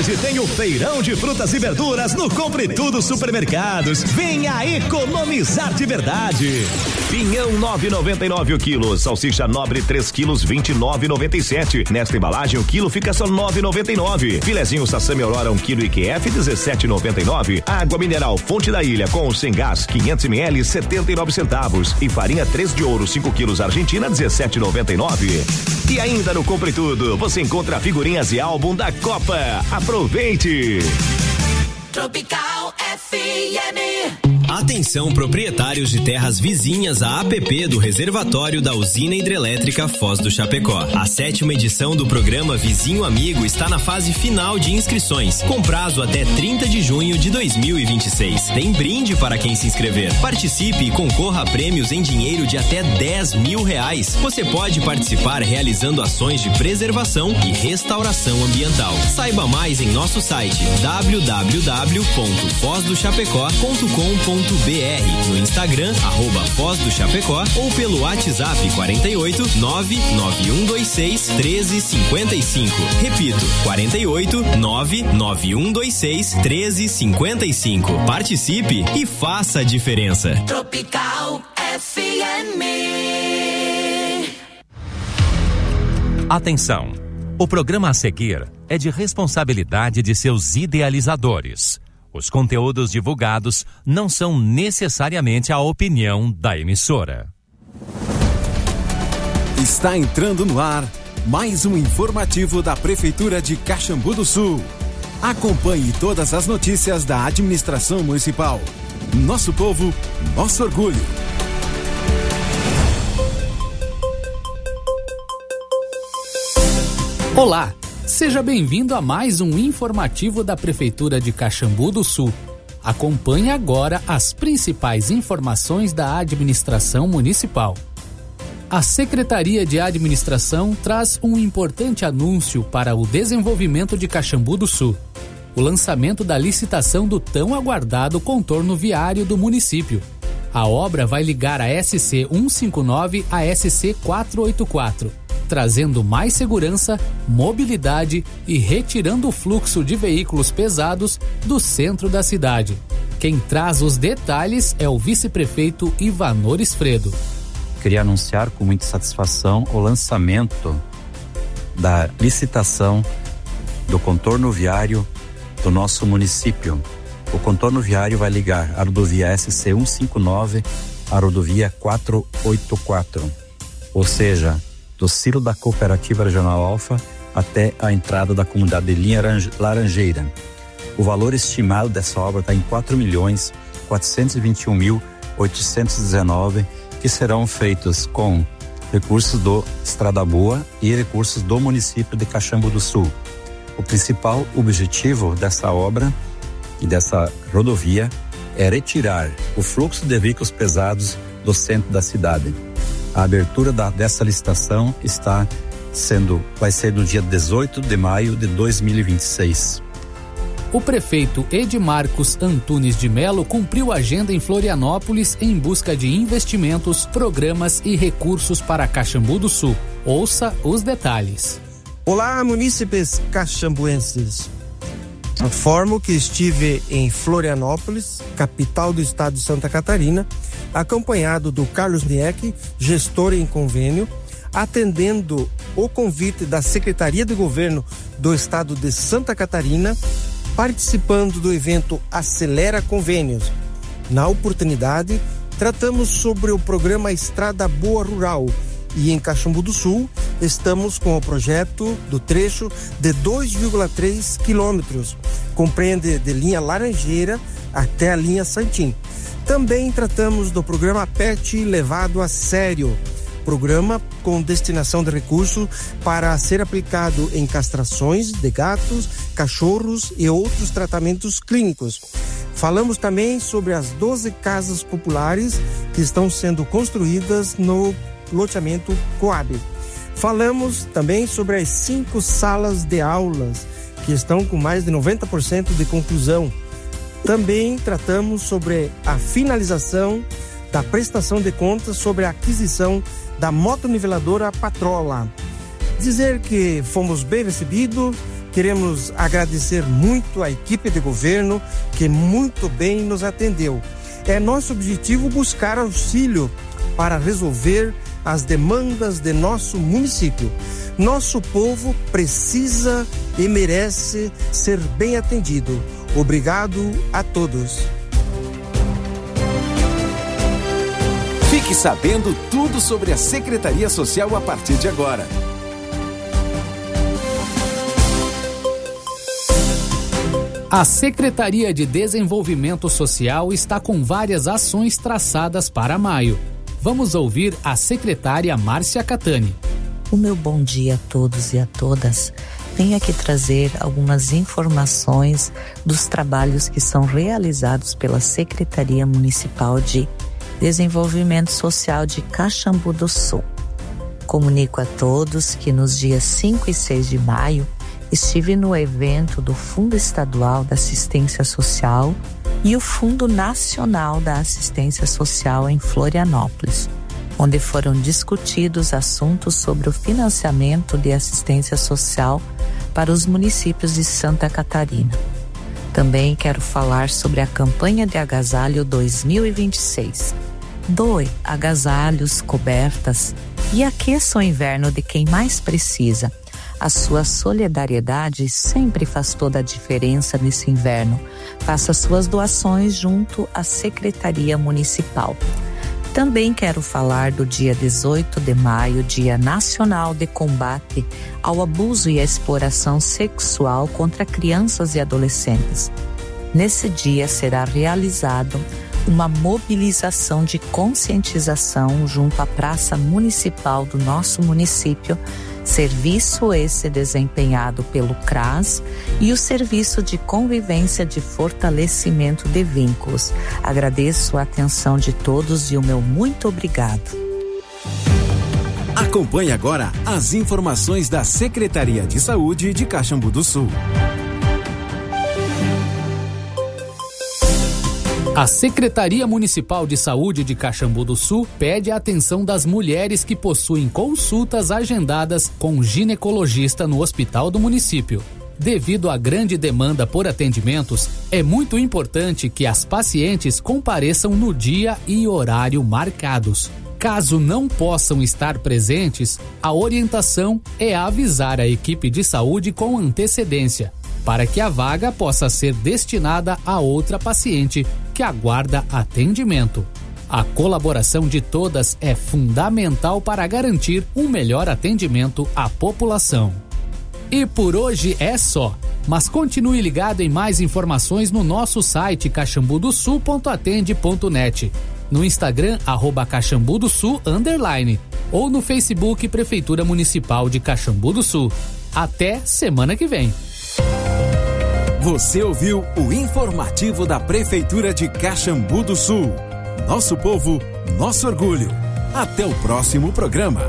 Hoje tem o feirão de frutas e verduras no Compre Tudo Supermercados. Venha economizar de verdade. Pinhão nove e noventa e nove o quilo, salsicha nobre três quilos vinte e nove e noventa e sete. Nesta embalagem o quilo fica só nove e noventa e nove. Filezinho Sassami Aurora um quilo I Q F dezessete e noventa e nove. Água mineral Fonte da Ilha com sem gás quinhentos mililitros setenta e nove centavos e farinha três de ouro cinco quilos Argentina dezessete e noventa e nove. E ainda no Compre Tudo você encontra figurinhas e álbum da Copa. Aproveite! Tropical F M. Atenção, proprietários de terras vizinhas à A P P do reservatório da usina hidrelétrica Foz do Chapecó. A sétima edição do programa Vizinho Amigo está na fase final de inscrições, com prazo até trinta de junho de dois mil e vinte e seis. Tem brinde para quem se inscrever. Participe e concorra a prêmios em dinheiro de até dez mil reais. Você pode participar realizando ações de preservação e restauração ambiental. Saiba mais em nosso site w w w ponto foz do chapecó ponto com ponto b r, no Instagram, arroba Foz do Chapecó, ou pelo WhatsApp quarenta e oito, nove nove um dois seis, treze cinquenta e cinco. Repito, quarenta e oito, nove nove um dois seis, treze cinquenta e cinco. Participe e faça a diferença. Tropical F M. Atenção! O programa a seguir é de responsabilidade de seus idealizadores. Os conteúdos divulgados não são necessariamente a opinião da emissora. Está entrando no ar mais um informativo da Prefeitura de Caxambu do Sul. Acompanhe todas as notícias da administração municipal. Nosso povo, nosso orgulho. Olá! Seja bem-vindo a mais um informativo da Prefeitura de Caxambu do Sul. Acompanhe agora as principais informações da administração municipal. A Secretaria de Administração traz um importante anúncio para o desenvolvimento de Caxambu do Sul. O lançamento da licitação do tão aguardado contorno viário do município. A obra vai ligar a S C cento e cinquenta e nove à S C quatrocentos e oitenta e quatro. Trazendo mais segurança, mobilidade e retirando o fluxo de veículos pesados do centro da cidade. Quem traz os detalhes é o vice-prefeito Ivanor Esfredo. Queria anunciar com muita satisfação o lançamento da licitação do contorno viário do nosso município. O contorno viário vai ligar a rodovia S C cento e cinquenta e nove à rodovia quatrocentos e oitenta e quatro, ou seja, do silo da Cooperativa Regional Alfa até a entrada da comunidade de Linha Laranjeira. O valor estimado dessa obra está em quatro milhões quatrocentos e vinte e um mil oitocentos e dezenove, que serão feitos com recursos do Estrada Boa e recursos do município de Caxambu do Sul. O principal objetivo dessa obra e dessa rodovia é retirar o fluxo de veículos pesados do centro da cidade. A abertura da, dessa licitação está sendo, vai ser no dia dezoito de maio de dois mil e vinte e seis. O prefeito Edmarcos Antunes de Melo cumpriu a agenda em Florianópolis em busca de investimentos, programas e recursos para Caxambu do Sul. Ouça os detalhes. Olá, munícipes caxambuenses. Informo que estive em Florianópolis, capital do estado de Santa Catarina, acompanhado do Carlos Nieck, gestor em convênio, atendendo o convite da Secretaria de Governo do estado de Santa Catarina, participando do evento Acelera Convênios. Na oportunidade, tratamos sobre o programa Estrada Boa Rural e em Caxambu do Sul estamos com o projeto do trecho de dois vírgula três quilômetros, compreende de linha Laranjeira até a linha Santim. Também tratamos do programa PET levado a sério, programa com destinação de recursos para ser aplicado em castrações de gatos, cachorros e outros tratamentos clínicos. Falamos também sobre as doze casas populares que estão sendo construídas no loteamento Coab. Falamos também sobre as cinco salas de aulas que estão com mais de noventa por cento de conclusão. Também tratamos sobre a finalização da prestação de contas sobre a aquisição da motoniveladora Patrola. Dizer que fomos bem recebidos Queremos agradecer muito à equipe de governo que muito bem nos atendeu. É nosso objetivo buscar auxílio para resolver as demandas de nosso município. Nosso povo precisa e merece ser bem atendido. Obrigado a todos. Fique sabendo tudo sobre a Secretaria Social a partir de agora. A Secretaria de Desenvolvimento Social está com várias ações traçadas para maio. Vamos ouvir a secretária Márcia Catani. O meu bom dia a todos e a todas. Venho aqui trazer algumas informações dos trabalhos que são realizados pela Secretaria Municipal de Desenvolvimento Social de Caxambu do Sul. Comunico a todos que nos dias cinco e seis de maio estive no evento do Fundo Estadual da Assistência Social e o Fundo Nacional da Assistência Social em Florianópolis, onde foram discutidos assuntos sobre o financiamento de assistência social para os municípios de Santa Catarina. Também quero falar sobre a campanha de agasalho dois mil e vinte e seis. Doe agasalhos, cobertas e aqueça o inverno de quem mais precisa. A sua solidariedade sempre faz toda a diferença nesse inverno. Faça suas doações junto à Secretaria Municipal. Também quero falar do dia dezoito de maio, Dia Nacional de Combate ao Abuso e à Exploração Sexual contra Crianças e Adolescentes. Nesse dia será realizado uma mobilização de conscientização junto à Praça Municipal do nosso município, serviço esse desempenhado pelo C R A S e o Serviço de Convivência de Fortalecimento de Vínculos. Agradeço a atenção de todos e o meu muito obrigado. Acompanhe agora as informações da Secretaria de Saúde de Caxambu do Sul. A Secretaria Municipal de Saúde de Caxambu do Sul pede a atenção das mulheres que possuem consultas agendadas com ginecologista no hospital do município. Devido à grande demanda por atendimentos, é muito importante que as pacientes compareçam no dia e horário marcados. Caso não possam estar presentes, a orientação é avisar a equipe de saúde com antecedência, para que a vaga possa ser destinada a outra paciente que aguarda atendimento. A colaboração de todas é fundamental para garantir um melhor atendimento à população. E por hoje é só, mas continue ligado em mais informações no nosso site caxambudosul ponto atende ponto net, no Instagram arroba Caxambu do Sul underline ou no Facebook Prefeitura Municipal de Caxambu do Sul. Até semana que vem. Você ouviu o informativo da Prefeitura de Caxambu do Sul. Nosso povo, nosso orgulho. Até o próximo programa.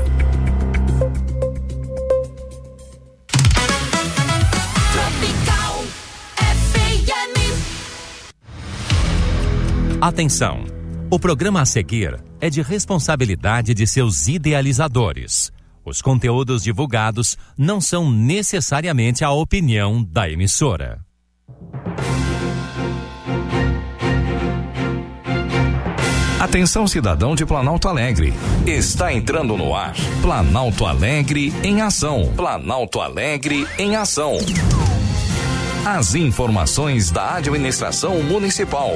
Atenção! O programa a seguir é de responsabilidade de seus idealizadores. Os conteúdos divulgados não são necessariamente a opinião da emissora. Atenção, cidadão de Planalto Alegre. Está entrando no ar. Planalto Alegre em ação. Planalto Alegre em ação. As informações da administração municipal.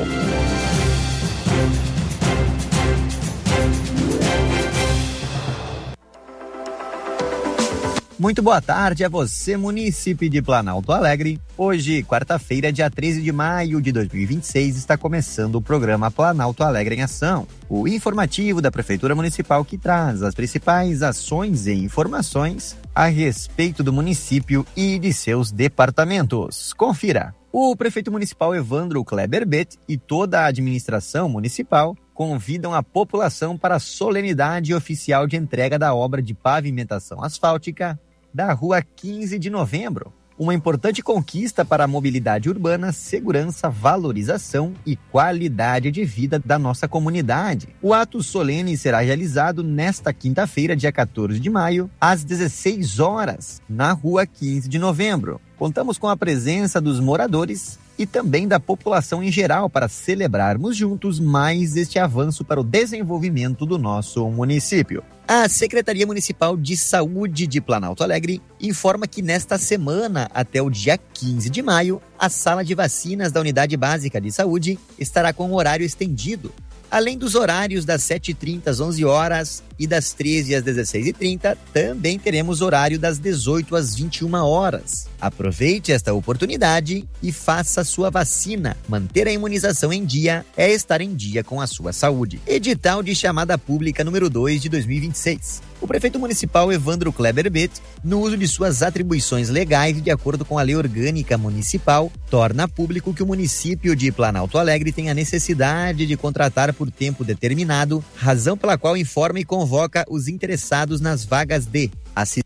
Muito boa tarde a você, munícipe de Planalto Alegre. Hoje, quarta-feira, dia treze de maio de dois mil e vinte e seis, está começando o programa Planalto Alegre em Ação, o informativo da Prefeitura Municipal que traz as principais ações e informações a respeito do município e de seus departamentos. Confira! O prefeito municipal Evandro Kleber Bet e toda a administração municipal convidam a população para a solenidade oficial de entrega da obra de pavimentação asfáltica da Rua quinze de novembro. Uma importante conquista para a mobilidade urbana, segurança, valorização e qualidade de vida da nossa comunidade. O ato solene será realizado nesta quinta-feira, dia quatorze de maio, às dezesseis horas, na Rua quinze de novembro. Contamos com a presença dos moradores e também da população em geral para celebrarmos juntos mais este avanço para o desenvolvimento do nosso município. A Secretaria Municipal de Saúde de Planalto Alegre informa que nesta semana, até o dia quinze de maio, a sala de vacinas da Unidade Básica de Saúde estará com um horário estendido. Além dos horários das sete e trinta às onze horas e das treze às dezesseis e trinta, também teremos horário das dezoito às vinte e uma horas. Aproveite esta oportunidade e faça sua vacina. Manter a imunização em dia é estar em dia com a sua saúde. Edital de chamada pública número dois de dois mil e vinte e seis. O prefeito municipal Evandro Kleber Bett, no uso de suas atribuições legais e de acordo com a lei orgânica municipal, torna público que o município de Planalto Alegre tem a necessidade de contratar por tempo determinado, razão pela qual informa e convoca os interessados nas vagas de assistência.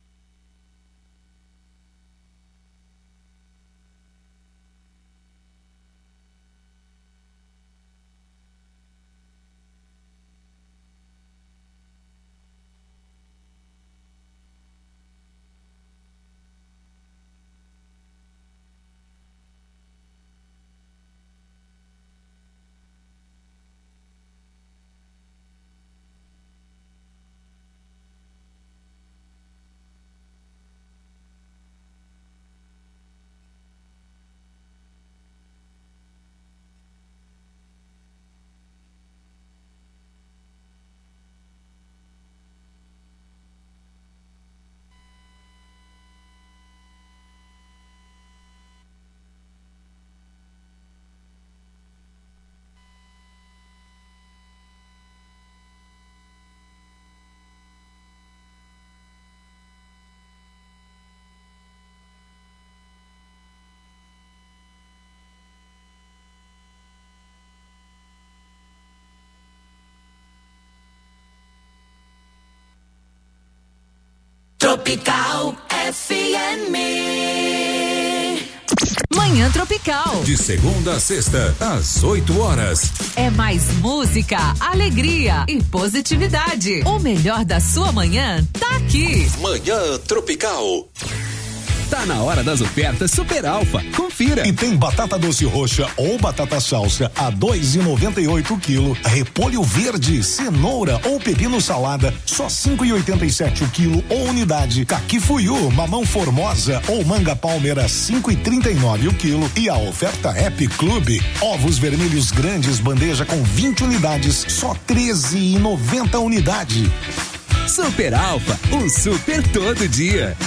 Tropical F M. Manhã Tropical. De segunda a sexta, às oito horas. É mais música, alegria e positividade. O melhor da sua manhã tá aqui. Manhã Tropical. Tá na hora das ofertas Super Alfa. Confira. E tem batata doce roxa ou batata salsa a dois e noventa e oito o quilo. Repolho verde, cenoura ou pepino salada só cinco e oitenta e sete o quilo ou unidade. Caqui fuiu, mamão formosa ou manga palmeira cinco e trinta e nove o quilo. E a oferta Happy Club, ovos vermelhos grandes bandeja com vinte unidades só treze e noventa unidade. Super Alfa, um super todo dia.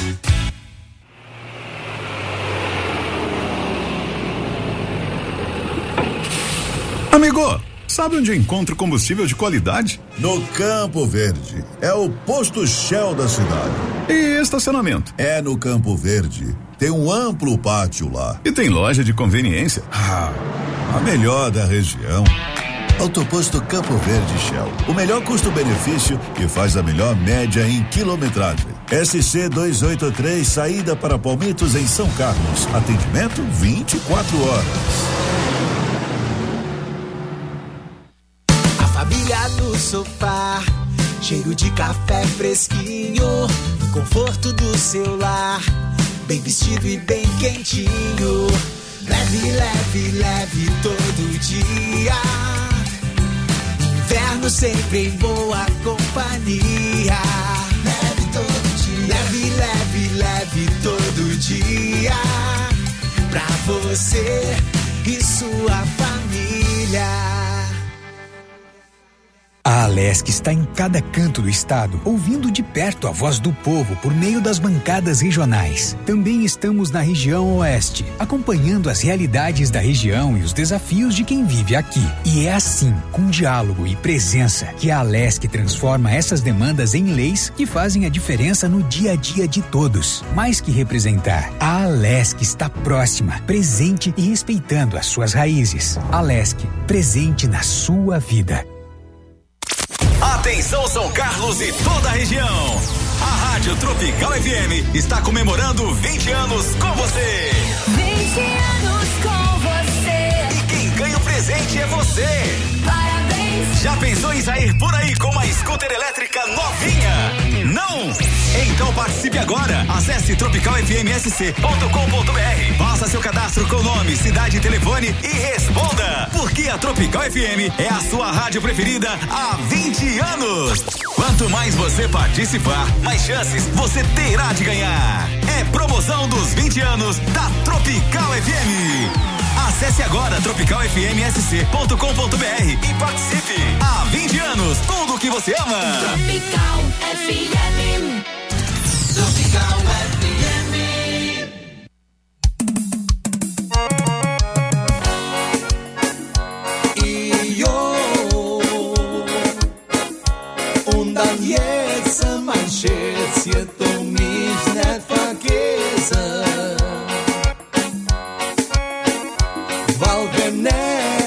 Amigo, sabe onde eu encontro combustível de qualidade? No Campo Verde. É o posto Shell da cidade. E estacionamento? É no Campo Verde. Tem um amplo pátio lá. E tem loja de conveniência? Ah, a melhor da região. Autoposto Campo Verde Shell. O melhor custo-benefício que faz a melhor média em quilometragem. S C duzentos e oitenta e três, saída para Palmitos em São Carlos. Atendimento vinte e quatro horas. Família no sofá, cheiro de café fresquinho, conforto do seu lar, bem vestido e bem quentinho, leve, leve, leve todo dia, inverno sempre em boa companhia, leve todo dia, leve, leve, leve todo dia, pra você e sua família. A Alesc está em cada canto do estado, ouvindo de perto a voz do povo por meio das bancadas regionais. Também estamos na região oeste, acompanhando as realidades da região e os desafios de quem vive aqui. E é assim, com diálogo e presença, que a Alesc transforma essas demandas em leis que fazem a diferença no dia a dia de todos. Mais que representar, a Alesc está próxima, presente e respeitando as suas raízes. Alesc, presente na sua vida. Atenção São Carlos e toda a região. A Rádio Tropical F M está comemorando vinte anos com você. vinte anos com você. E quem ganha o presente é você. Parabéns Já pensou em sair por aí com uma scooter elétrica novinha? Não? Então participe agora. Acesse tropical f m s c ponto com ponto b r. Faça seu cadastro com nome, cidade e telefone e responda. Porque a Tropical F M é a sua rádio preferida há vinte anos. Quanto mais você participar, mais chances você terá de ganhar. É promoção dos vinte anos da Tropical F M. Acesse agora tropical f m s c ponto com ponto b r e participe. Há vinte anos, tudo o que você ama. Tropical F M. Tropical F M. I yo, und dann jetzt, mein Schätzchen, du mich nicht vergessen. Weil wenn nicht,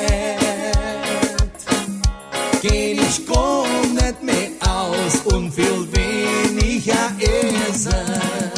geh ich gar nicht mehr aus und viel weniger essen.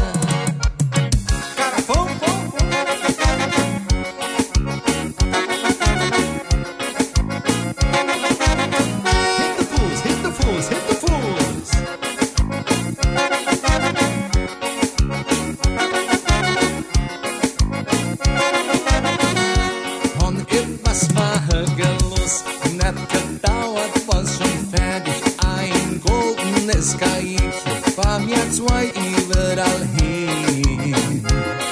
Zwei überall hin.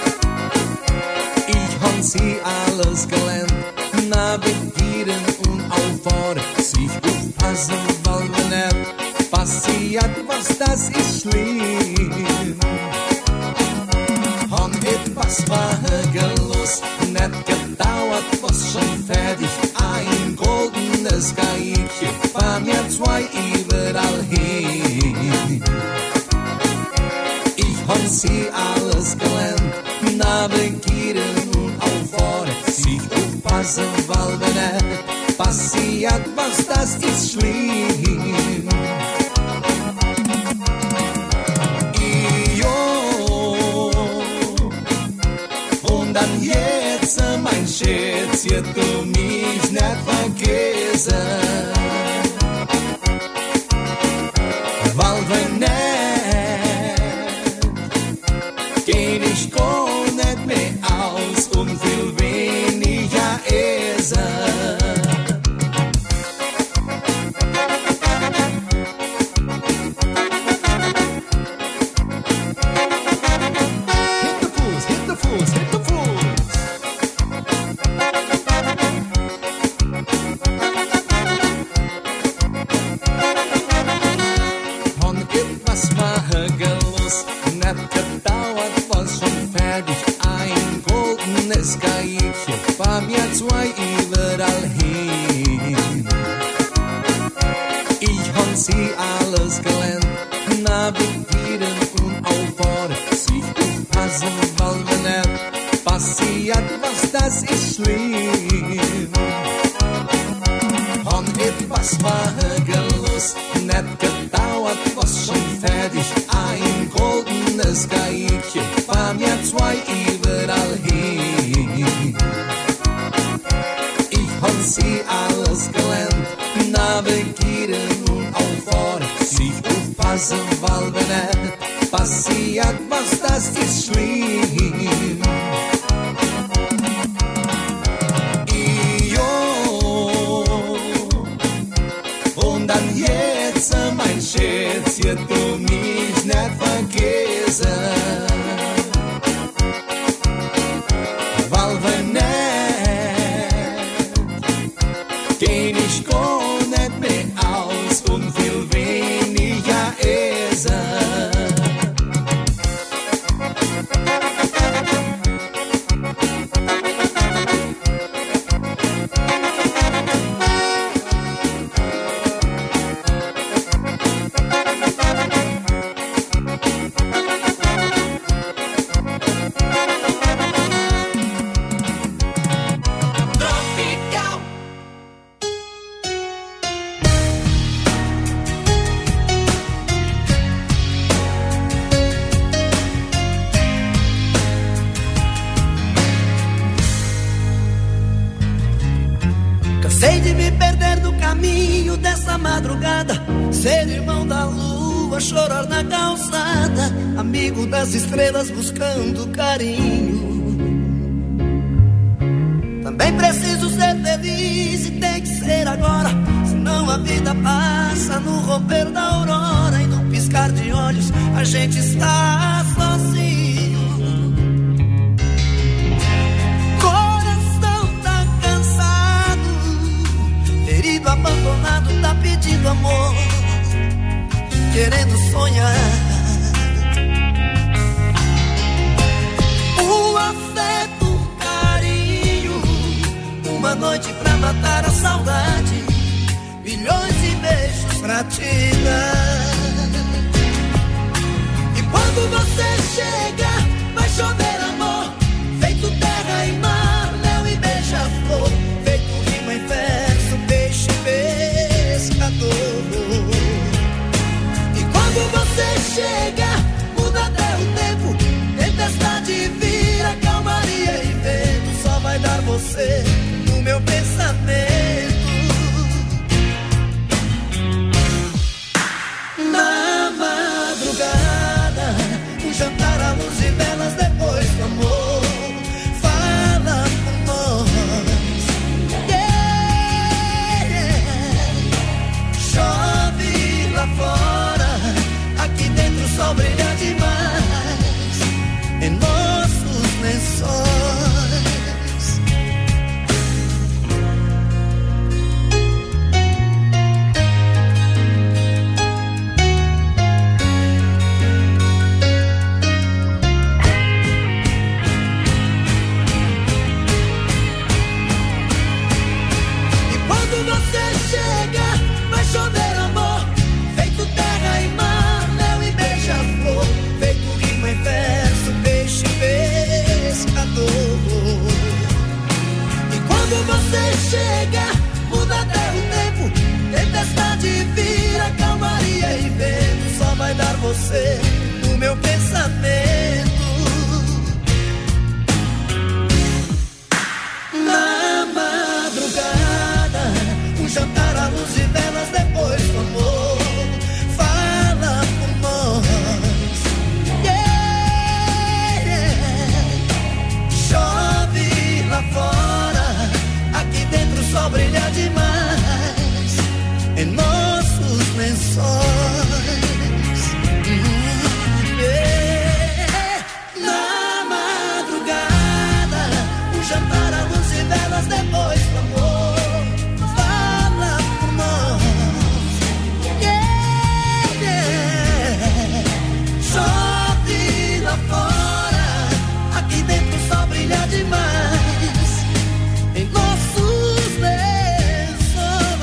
Ich hab sie alles gelernt, navigieren und auffahren, sich aufpassen, weil wenn nicht passiert, was das ist schlimm. Hab etwas magerlos, nicht gedauert, was schon fertig, ein goldenes Geilchen, war mir zwei überall hin. Haben sie alles gelernt, navigieren und auffahren, sich aufpassen, weil wenn nicht passiert, was das ist schlimm. Jo, und dann jetzt, mein Schätzchen, du mich nicht vergessen, weil wenn nicht geh ich gar nicht mehr aus und viel weniger essen. Hinterfuß, Hinterfuß, Hinterfuß. Von etwas magerlos, nicht gedauert, was schon fertig, ein goldenes Geilchen, war mir zwei überall hin. Ich hab sie alles gelernt, navigieren und auffahren, sich aufpassen, weil wenn nicht passiert, was das ist schlimm. Hab etwas magerlos, nicht gedauert, was schon fertig, ein goldenes Geilchen, war mir zwei überall hin. Ich hab sie alles gelernt, navigieren und auffahren, sich aufpassen, weil wenn nicht passiert, was das ist schlimm. Und dann jetzt, mein Schätzchen, du mich nicht vergessen. Weil wenn nicht, geh ich gar nicht mehr aus und viel weniger essen. madrugada, ser irmão da lua, chorar na calçada, amigo das estrelas buscando carinho. Também preciso ser feliz e tem que ser agora, senão a vida passa no romper da aurora e no piscar de olhos a gente está sozinho. Coração tá cansado, ferido, abandonado, tá pedindo amor, querendo sonhar. O afeto, carinho, uma noite pra matar a saudade, milhões de beijos pra te dar. E quando você chega, vai chover amor, feito terra e mar, mel e beija-flor, feito rima em verso, peixe pescador. E quando você chega, muda até o tempo, tempestade vira calmaria e vento, só vai dar você no meu pensamento. Na madrugada, um jantar à luz e velas depois do amor, fala por nós. Yeah. Chove lá fora, aqui dentro o sol brilha demais em nossos lençóis. Você chega, muda até o tempo, tempestade vira calmaria e vento, só vai dar você no meu pensamento. Na madrugada, um jantar à luz e velas depois do amor, fala por nós. Yeah. Chove lá fora, dentro só brilha demais em nossos lençóis. Uhum, yeah. Na madrugada, um jantar à luz e velas depois do amor, fala por nós. Yeah, yeah. Chove lá fora, aqui dentro só brilha demais em nossos lençóis.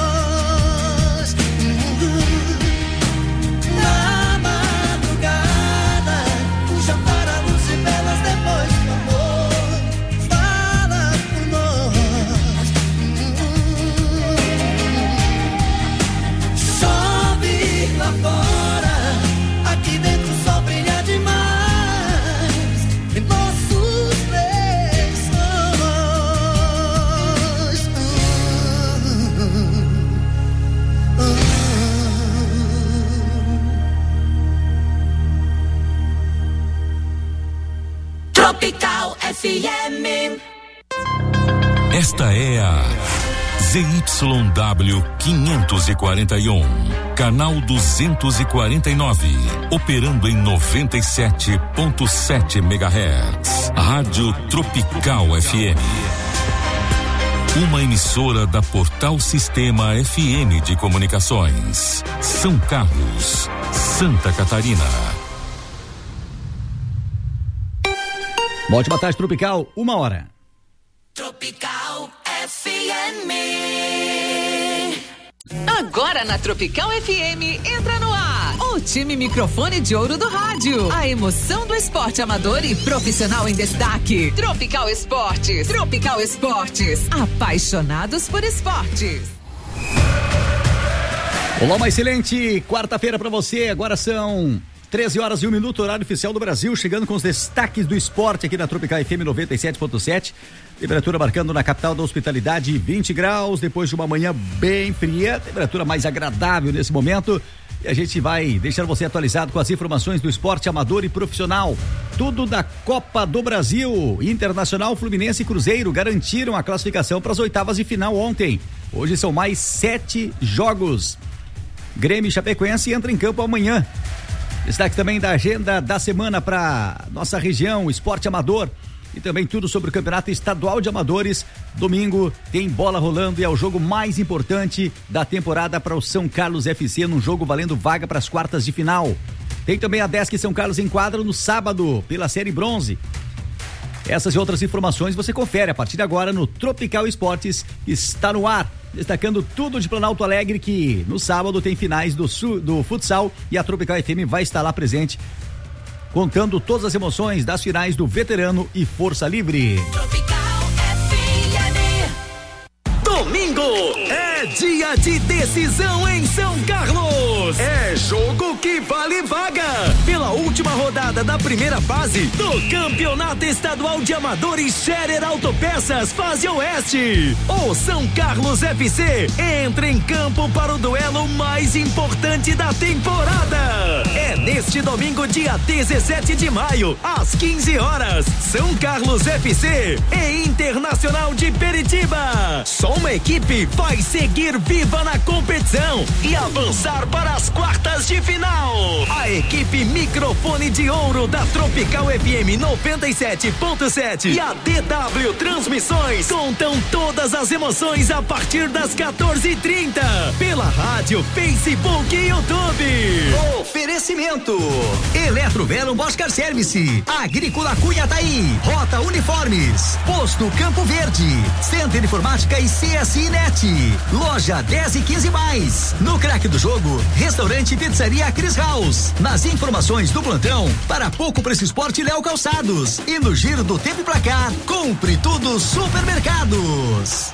Na madrugada, um jantar à luz e velas depois do amor, fala por nós. Chove lá fora, aqui dentro só brilha demais em nossos lençóis. Tropical F M. Esta é a Z Y W quinhentos e quarenta e um, canal duzentos e quarenta e nove, operando em noventa e sete ponto sete megahertz. Rádio Tropical F M. Uma emissora da Portal Sistema F M de Comunicações. São Carlos, Santa Catarina. Uma ótima tarde, Tropical, uma hora. Tropical F M. Agora na Tropical F M, entra no ar o time microfone de ouro do rádio. A emoção do esporte amador e profissional em destaque. Tropical Esportes. Tropical Esportes. Apaixonados por esportes. Olá, uma excelente quarta-feira para você. Agora são treze horas e um minuto, horário oficial do Brasil, chegando com os destaques do esporte aqui na Tropical F M noventa e sete ponto sete. Temperatura marcando na capital da hospitalidade vinte graus, depois de uma manhã bem fria, temperatura mais agradável nesse momento. E a gente vai deixar você atualizado com as informações do esporte amador e profissional. Tudo da Copa do Brasil. Internacional, Fluminense e Cruzeiro garantiram a classificação para as oitavas de final ontem. Hoje são mais sete jogos. Grêmio e Chapecoense entra em campo amanhã. Destaque também da agenda da semana para nossa região, esporte amador. E também tudo sobre o Campeonato Estadual de Amadores. Domingo tem bola rolando e é o jogo mais importante da temporada para o São Carlos F C, num jogo valendo vaga para as quartas de final. Tem também a Desk São Carlos em quadro no sábado, pela Série Bronze. Essas e outras informações você confere a partir de agora no Tropical Esportes, que está no ar. Destacando tudo de Planalto Alegre, que no sábado tem finais do, sul, do futsal e a Tropical F M vai estar lá presente, contando todas as emoções das finais do Veterano e Força Livre. Domingo é dia de decisão em São Carlos. É jogo que vale vaga pela última rodada da primeira fase do Campeonato Estadual de Amadores Scherer Autopeças Fase Oeste. O São Carlos F C entra em campo para o duelo mais importante da temporada. É neste domingo, dia dezessete de maio, às quinze horas. São Carlos F C e Internacional de Peritiba. Só uma equipe vai seguir viva na competição e avançar para as quartas de final. A equipe Microfone de Ouro da Tropical F M noventa e sete ponto sete e a D W Transmissões contam todas as emoções a partir das quatorze e trinta pela rádio, Facebook e YouTube. Oferecimento: Eletrovelo Boscar Service, Agrícola Cunha Taí, Rota Uniformes, Posto Campo Verde, Center Informática e C S I Net, Loja dez e quinze mais. No craque do jogo, Restaurante e Pizzaria Chris House. Nas informações do plantão, para Pouco Preço Esporte Léo Calçados. E no giro do tempo e placar, compre tudo Supermercados.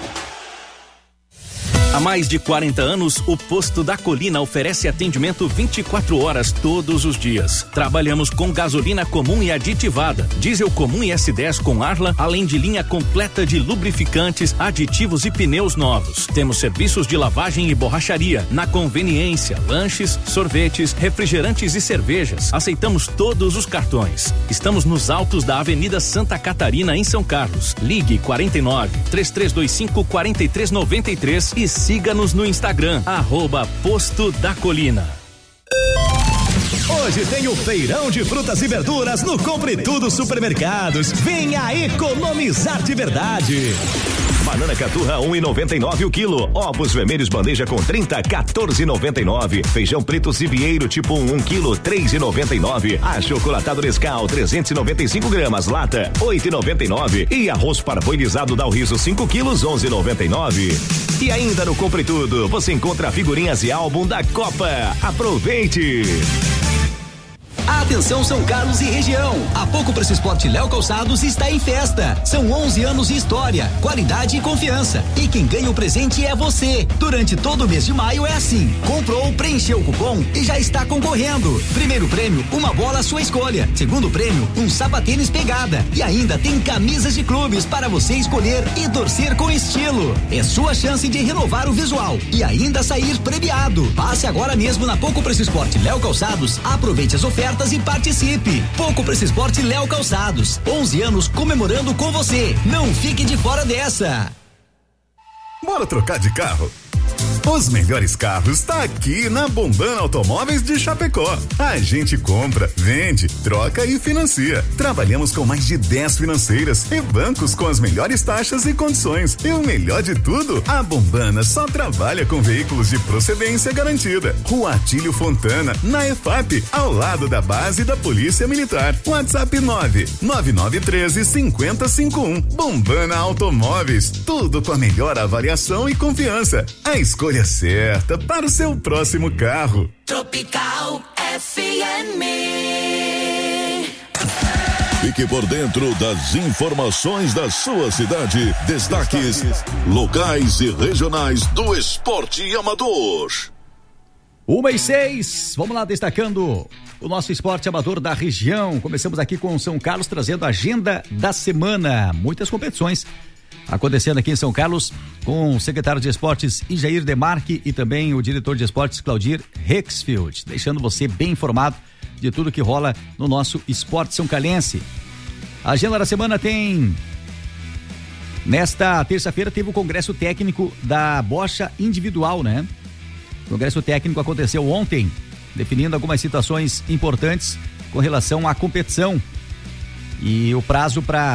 Há mais de quarenta anos, o Posto da Colina oferece atendimento vinte e quatro horas todos os dias. Trabalhamos com gasolina comum e aditivada, diesel comum e S dez com Arla, além de linha completa de lubrificantes, aditivos e pneus novos. Temos serviços de lavagem e borracharia, na conveniência, lanches, sorvetes, refrigerantes e cervejas. Aceitamos todos os cartões. Estamos nos altos da Avenida Santa Catarina, em São Carlos. Ligue quarenta e nove, três três dois cinco, quatro três nove três e siga-nos no Instagram, arroba Posto da Colina. Hoje tem o feirão de frutas e verduras no Compre Tudo Supermercados. Venha economizar de verdade. Banana caturra um e noventa e nove o quilo. Ovos vermelhos bandeja com trinta, quatorze e noventa e nove. Feijão preto Sivieiro tipo um, um quilo, três e noventa e nove. Achocolatado Nescau trezentos e noventa e cinco gramas, lata oito e noventa e nove. E arroz parboilizado Dal Riso cinco quilos, onze e noventa e nove. E ainda no Compre Tudo você encontra figurinhas e álbum da Copa. Aproveite! Atenção São Carlos e região, a Pouco Preço Esporte Léo Calçados está em festa. São onze anos de história, qualidade e confiança. E quem ganha o presente é você. Durante todo o mês de maio é assim: comprou, preencheu o cupom e já está concorrendo. Primeiro prêmio, uma bola à sua escolha. Segundo prêmio, um sapatênis pegada. E ainda tem camisas de clubes para você escolher e torcer com estilo. É sua chance de renovar o visual e ainda sair premiado. Passe agora mesmo na Pouco Preço Esporte Léo Calçados, aproveite as ofertas e participe. Pouco Preço Esporte Léo Calçados, onze anos comemorando com você. Não fique de fora dessa. Bora trocar de carro? Os melhores carros tá aqui na Bombana Automóveis de Chapecó. A gente compra, vende, troca e financia. Trabalhamos com mais de dez financeiras e bancos com as melhores taxas e condições. E o melhor de tudo, a Bombana só trabalha com veículos de procedência garantida. Rua Atílio Fontana, na E F A P, ao lado da base da Polícia Militar. WhatsApp nove nove nove um três, cinco zero cinco um. Bombana Automóveis, tudo com a melhor avaliação e confiança. A escolha certa para o seu próximo carro. Tropical F M. Fique por dentro das informações da sua cidade. Destaques locais e regionais do esporte amador. Uma e seis, vamos lá destacando o nosso esporte amador da região. Começamos aqui com São Carlos, trazendo a agenda da semana. Muitas competições acontecendo aqui em São Carlos, com o secretário de esportes Ijair Demarque e também o diretor de esportes Claudir Rexfield, deixando você bem informado de tudo que rola no nosso esporte são calense. A agenda da semana tem... Nesta terça-feira teve o congresso técnico da bocha individual, né? O congresso técnico aconteceu ontem, definindo algumas situações importantes com relação à competição. E o prazo para